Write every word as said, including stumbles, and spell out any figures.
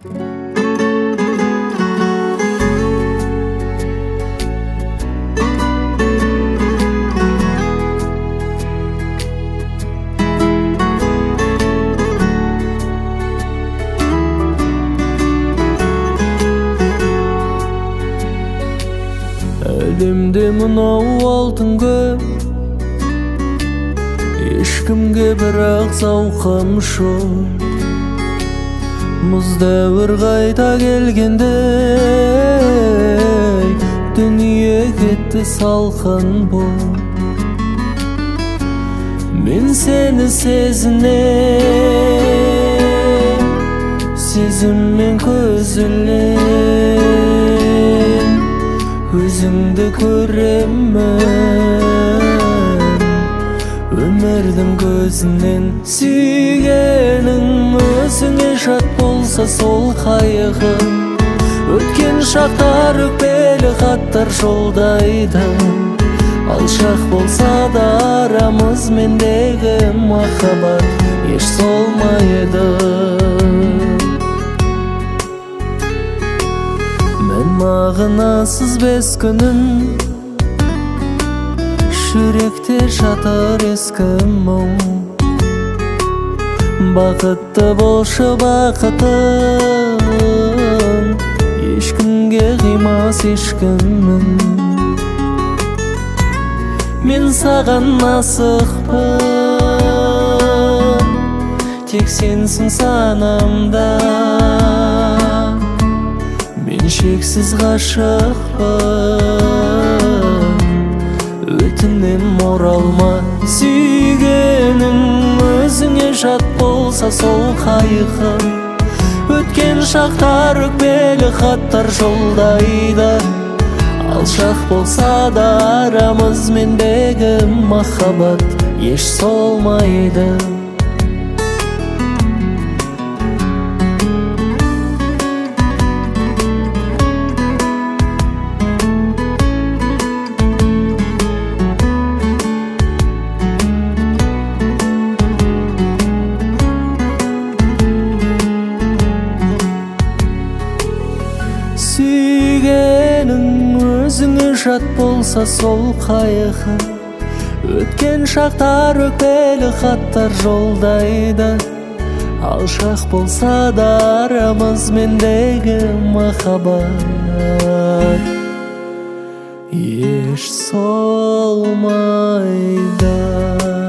Әлемде мынау алтын көп, ешкімге бірақ зауқым жоқ. Мұз дәуір қайта келгенде дүние кетті салқын болып. Мен сені сезінем, сезіммен көзілем, өзіңді көремін өмірдің көзінен. Сүйгенің өзіңе жат болса сол қайығым, өткен шақтар өкпелі хаттар жолдайды. Алшақ болса да арамыз, мендегі махаббат еш солмайды. Мен мағынасыз бес күнін, жүректе жатыр ескі мұң. Бақытты болшы бақытым, ешкімге қимас ешкімін. Мен саған асықпын, тек сенсің санамда. Мен шексіз ғашықпын, өтінем оралма. Сүйгенің өзіңе жат болса сол қайықым, өткен шақтар өкпелі хаттар жолдайды. Алшақ болса да арамыз, мендегі махаббат еш солмайды. Сүйгенің өзіңе жат болса сол қайығы, өткен шақтар өкпелі хаттар жолдайды. Алшақ болса да арамыз, мендегі махаббат еш солмайды.